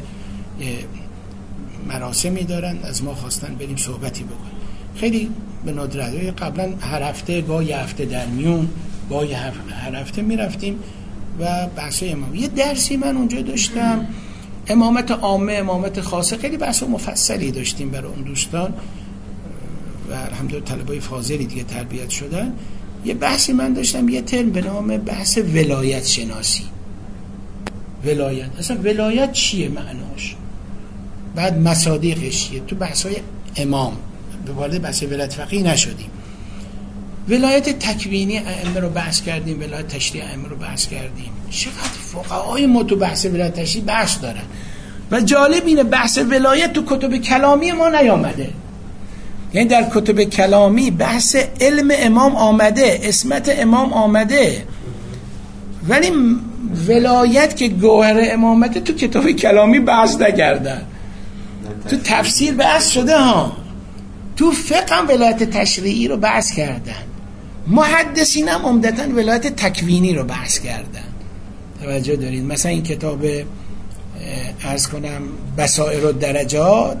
مراسمی دارن از ما خواستن بریم صحبتی بکنیم. خیلی به ندرت قبلا هر هفته با یه هفته در میون با یه هر هفته میرفتیم و بحث امام. یه درسی من اونجا داشتم امامت عامه، امامت خاصه، خیلی بحث مفصلی داشتیم برای اون دوستان و الحمدلله طلبای فاضلی دیگه تربیت شدن. یه بحثی من داشتم یه ترم به نام بحث ولایت شناسی. ولایت اصلا ولایت چیه معناش، بعد مصادیقش چیه. تو بحث‌های امام به وارد بحث ولایت فقیه نشدیم. ولایت تکوینی ائمه رو بحث کردیم، ولایت تشریع ائمه رو بحث کردیم. چقدر فقهای ما تو بحث ولایت تشریع بحث دارن و جالب اینه بحث ولایت تو کتب کلامی ما نیامده. یعنی در کتب کلامی بحث علم امام آمده، اسمت امام آمده، ولی ولایت که گوهر امامته تو کتاب کلامی بحث نکردن. تو تفسیر بحث شده ها، تو فقه هم ولایت تشریعی رو بحث کردن، محدثین هم عمدتاً ولایت تکوینی رو بحث کردن. توجه دارید؟ مثلا این کتاب عرض کنم بصائر الدرجات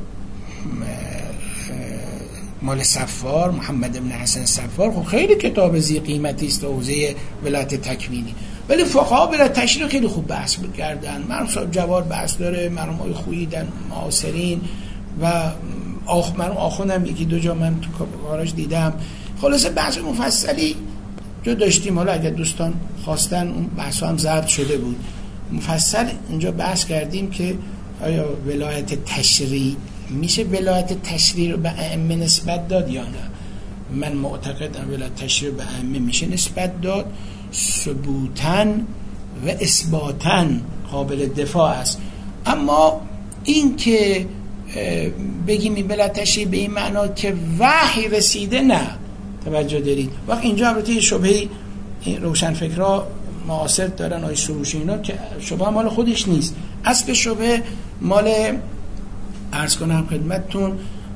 مال صفار، محمد بن حسن صفار، خب خیلی کتاب ذی قیمتی است حوزه ولایت تکوینی، ولی فقها ولایت تشریع خیلی خوب بحث کردن. مرحوم صاحب جواد بحث داره، مرحوم آقای خویی در معاصرین و آخ مرحوم آخوندم یکی دو جا من تو کاراش دیدم. خلاصه بحث مفصلی جو داشتیم، حالا اگر دوستان خواستن اون بحث هم ضبط شده بود، مفصل اینجا بحث کردیم که آیا ولایت تشریع میشه ولایت تشریع رو به ائمه نسبت داد یا نه. من معتقدم ولایت تشریع به ائمه میشه نسبت داد، ثبوتاً و اثباتاً قابل دفاع است. اما این که بگیم این ولایت تشریع به این معنا که وحی رسیده، نه. توجه دارید؟ وقت اینجا البته یه شبهه روشنفکرها معاصر دارن، آیه سروشی اینا، که شبهه مال خودش نیست. اصل شبهه مال عرض کنم خدمتتون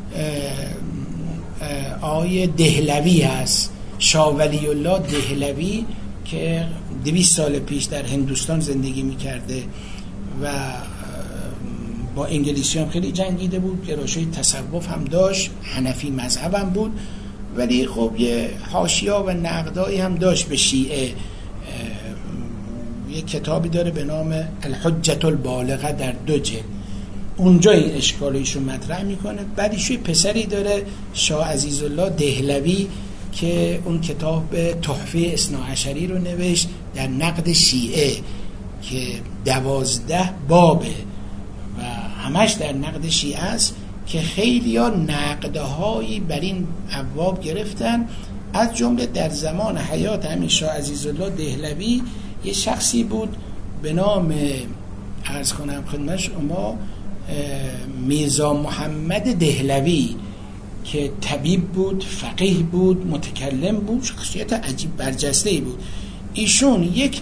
آیه دهلوی هست، شاه ولی الله دهلوی که دویست سال پیش در هندوستان زندگی میکرده و با انگلیسی هم خیلی جنگیده بود، گرایش‌های تصوف هم داشت، حنفی مذهب هم بود، ولی خب یه حاشیه و نقدایی هم داشت به شیعه. یه کتابی داره به نام الحجة البالغه در دو جلد، اونجا این اشکالیشو مطرح میکنه. بعد ایشون پسری داره شاه عزیزالله دهلوی که اون کتاب تحفه اثناعشری رو نوشت در نقد شیعه که دوازده بابه و همش در نقد شیعه است، که خیلی ها نقدهایی بر این ابواب گرفتن. از جمله در زمان حیات همین شاه عزیزالله دهلوی یه شخصی بود به نام عرض کنم خدمت شما میرزا محمد دهلوی که طبیب بود، فقیه بود، متکلم بود، شخصیت عجیب برجسته‌ای بود. ایشون یک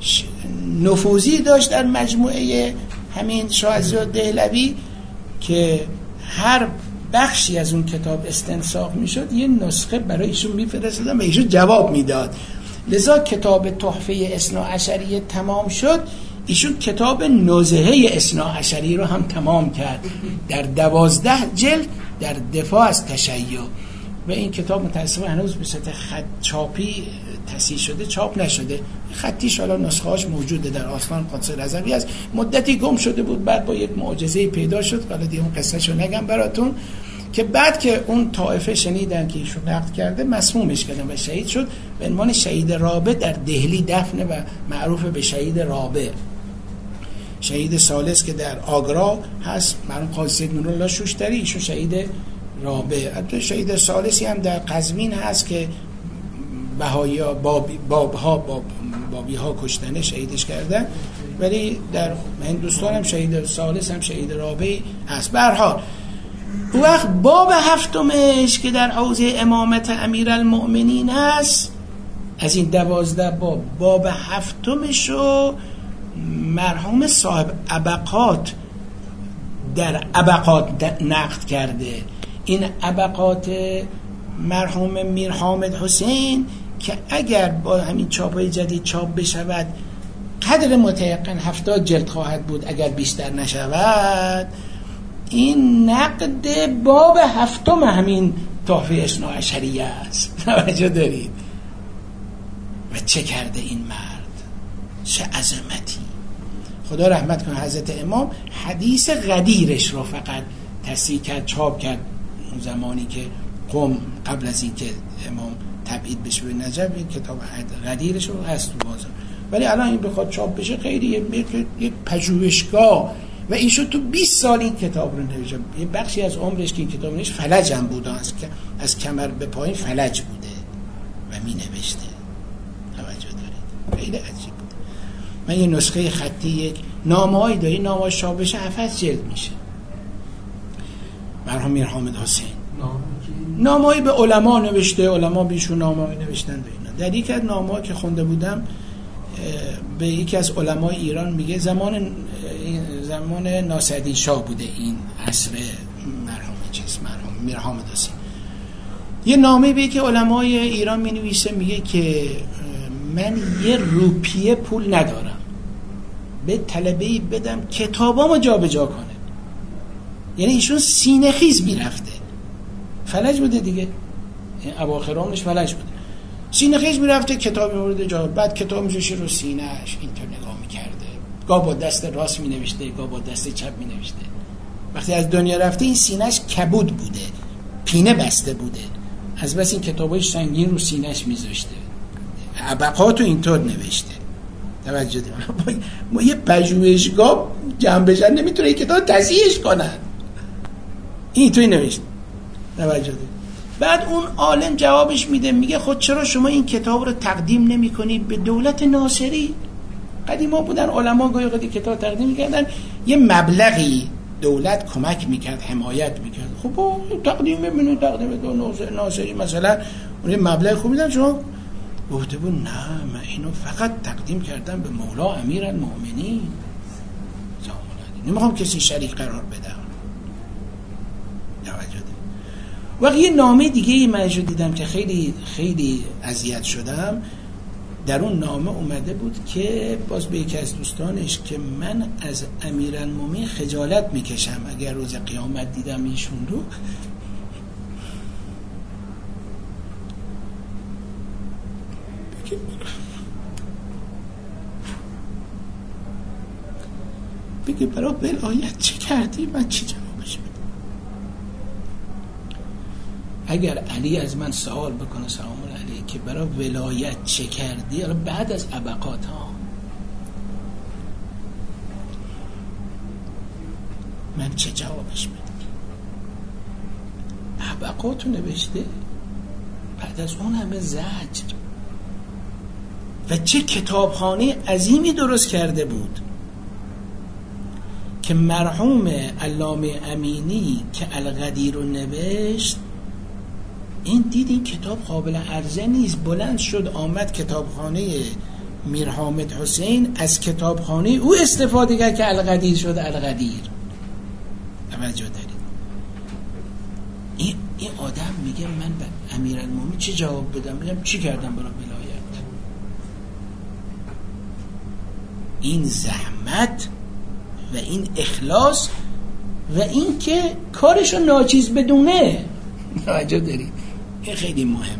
نفوذی داشت در مجموعه همین شاه عزیزالله دهلوی که هر بخشی از اون کتاب استنساخ میشد یه نسخه برای ایشون میفرستادن و ایشون جواب میداد. لذا کتاب تحفه اثناعشری تمام شد، ایشون کتاب نزهه اثناعشری رو هم تمام کرد در دوازده جلد در دفاع از تشیع. و این کتاب متاسفانه هنوز به صورت خط چاپی تصحیح شده چاپ نشده، خطیش حالا نسخه‌اش موجوده در آستان قدس رضوی است. مدتی گم شده بود، بعد با یک معجزه پیدا شد. حالا دیگه اون قصه‌شو نگم براتون، که بعد که اون طائفه شنیدن که ایشون نقد کرده مسمومش کردن و شهید شد. به عنوان شهید رابع در دهلی دفنه و معروف به شهید رابع. شهید ثالث که در آگرا هست مرحوم قاضی سید نورالله شوشتری، ایشون شهید رابع. البته شهید ثالثی هم در قزوین هست که بهائی‌ها بابی بابها باب بابی ها کشتنه شهیدش کردن، ولی در هندوستان هم شهید ثالث هم شهید رابع هست. به هر حال اون وقت باب هفتمش که در حوزه امامت امیرالمؤمنین هست، از این دوازده باب باب هفتمشو مرحوم صاحب ابقات در ابقات نقد کرده. این ابقات مرحوم میر حامد حسین که اگر با همین چاپای جدید چاپ بشود قدر متیقن هفتاد جلد خواهد بود اگر بیشتر نشود. این نقد باب هفتم همین تحفه اثناعشریه است. توجه دارید؟ و چه کرده این مرد، چه عظمتی. خدا رحمت کنه حضرت امام حدیث غدیرش رو فقط تصحیح کرد، چاپ کرد اون زمانی که قم قبل از این که امام تبعید بشه به نجف، این کتاب غدیرش رو هست تو بازار. ولی الان این بخواد چاپ بشه خیلی یک پژوهشگاه و ایشون تو بیست سال این کتاب رو نوشته. یه بخشی از عمرش که این کتاب نوشت فلج هم بوده، از از کمر به پایین فلج بوده و می نوشته. توجه دارید؟ خیلی عجیب بود. من یه نسخه خطی یک نامه‌ای داری، نامه چاپ بشه هفت جلد میشه. مرحوم میر حامد حسین نامه‌ای به علما نوشته، علما بیشون نامه‌ای نوشتن و اینا. در یک از نامه‌ها که خونده بودم به یکی از علمای ایران میگه زمان زمان ناصرالدین شاه بوده این عصر مرحوم چیز مرحوم میر حامد حسین، یه نامه به که علمای ایران می نویسه، میگه که من یه روپیه پول ندارم به طلبه‌ای بدم کتابامو جابجا کنه. یعنی ایشون سینه خیز میرفته، فلج بوده دیگه، این اواخر عمرش فلج بوده، سینه خیز میرفته کتاب مورد جا، بعد کتاب میشه رو سینه‌اش اینطور نگاه میکرده، گاه با دست راست مینوشته گاه با دست چپ مینوشته. وقتی از دنیا رفته این سینه‌اش کبود بوده، پینه بسته بوده، از بس این کتابای سنگین رو سینه‌اش میذاشته. طبقات رو اینطور نوشته. توجه داریم ما یه پژوهشگاه جمع بشن نمیتونه این کتاب تصحیحش کنن، اینطوری نوشته. توجه داریم. بعد اون عالم جوابش میده، میگه خود چرا شما این کتاب رو تقدیم نمی کنی به دولت ناصری؟ قدیما بودن علما گاهی اوقات کتاب تقدیم میکردن، یه مبلغی دولت کمک میکرد، حمایت میکرد. خب تقدیم ببینید تقدیم به ناصری مثلا اون مبلغ خوب میدن، شما گفته بود نه من اینو فقط تقدیم کردم به مولا امیرالمومنین، نمیخوام کسی شریک قرار بدم. وقتی یه نامه دیگه من دیدم که خیلی خیلی اذیت شدم، در اون نامه اومده بود که باز به یکی از دوستانش که من از امیرالمومنین خجالت میکشم اگر روز قیامت دیدم ایشون رو. بگه برای ولایت چه کردی؟ من چی جوابش بدم؟ اگر علی از من سوال بکنه سلام علیه که برای ولایت چه کردی، بعد از ابقات ها، من چه جوابش بدم؟ ابقاتو نوشته، بعد از اون همه زجر و چه کتابخانه عظیمی درست کرده بود که مرحوم علامه امینی که القدیر رو نوشت، این دید این کتاب قابل عرضه نیست، بلند شد آمد کتابخانه میر حامد حسین، از کتابخانه او استفاده کرد که القدیر شد القدیر. توجه دارید؟ این این آدم میگه من به امیرالمومنین چه جواب بدم؟ میگم چی کردم برای ولایت؟ این زحمت و این اخلاص و این که کارشو ناچیز بدونه. توجه دارید؟ این خیلی مهمه.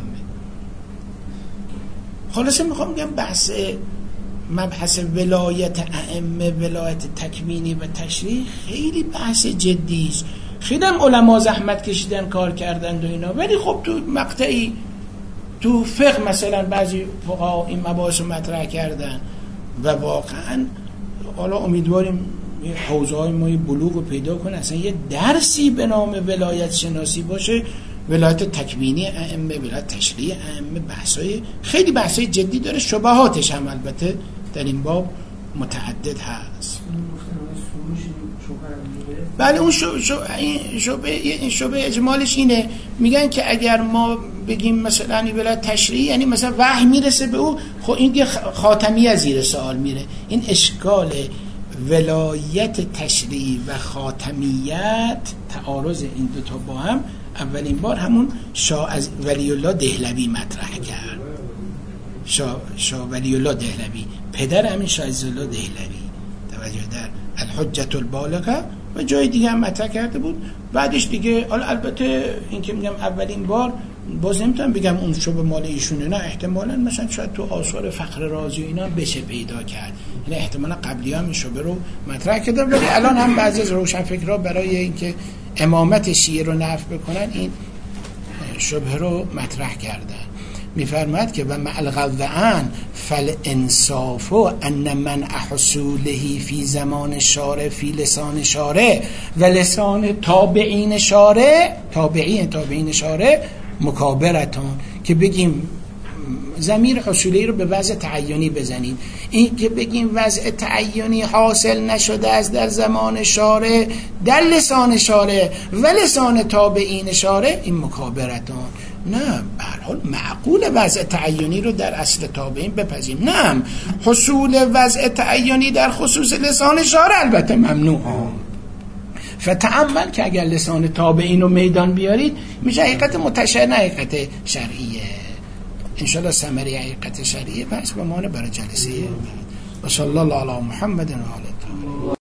خلاصه میخوام بگم بحث مبحث ولایت ائمه، ولایت تکوینی و تشریع خیلی بحث جدی است. خیلی هم علما زحمت کشیدن کار کردن و اینا، ولی خب تو مقطعی تو فقه مثلا بعضی فقها این مباحث رو مطرح کردن و واقعا حالا امیدواریم حوزه های ما بلوغ رو پیدا کنه، اصلا یه درسی به نام ولایت شناسی باشه، ولایت تکوینی ائمه، ولایت تشریعی ائمه، بحثای خیلی بحثای جدی داره، شبهاتش هم البته در این باب متعدد هست. بله اون شو شو این شبه این شبه اجمالش اینه، میگن که اگر ما بگیم مثلا این ولایت تشریعی یعنی مثلا وحی میرسه به او، خب این خاتمیه زیر سوال میره. این اشکال ولایت تشریعی و خاتمیت، تعارض این دو تا با هم اولین بار همون شاه از ولی الله دهلوی مطرح کرد. شاه شاه ولی الله دهلوی، پدر همین شاه عز الله دهلوی، توجه در الحجة البالغه و جای دیگه هم مطرح کرده بود. بعدش دیگه حالا البته این که میگم اولین بار، باز نمیتونم بگم اون شبه مال ایشونه، نه احتمالاً مثلا شاید تو آثار فخر رازی و اینا بشه پیدا کرد، یعنی احتمالاً قبلی هم این شبه رو مطرح کردن، ولی الان هم بعضی از روشنفکرها برای اینکه امامت شیعه رو نفی بکنن این شبه رو مطرح کردن. میفرماید که و مع الغوعان فالانصاف ان منع حصوله فی زمان شارع فی لسان شارع و لسان تابعین شارع، تابعین تابعین شارع مکابرتان، که بگیم ضمیر حصولی رو به وضع تعینی بزنید، این که بگیم وضع تعینی حاصل نشده از در زمان شارع در لسان شارع و لسان تابعین شارع، این مکابرتان. نه به هر حال معقول وضع تعینی رو در اصل تابعین بپذیم، نه حصول وضع تعینی در خصوص لسان شارع البته ممنوع. فتأمل که اگر لسان تابعین رو میدان بیارید میشه حقیقت متشرع، نه حقیقت شرعیه. انشاءالله ثمره حقیقت شرعیه پس به معنی برای جلسه. و صلی الله علی محمد و آله.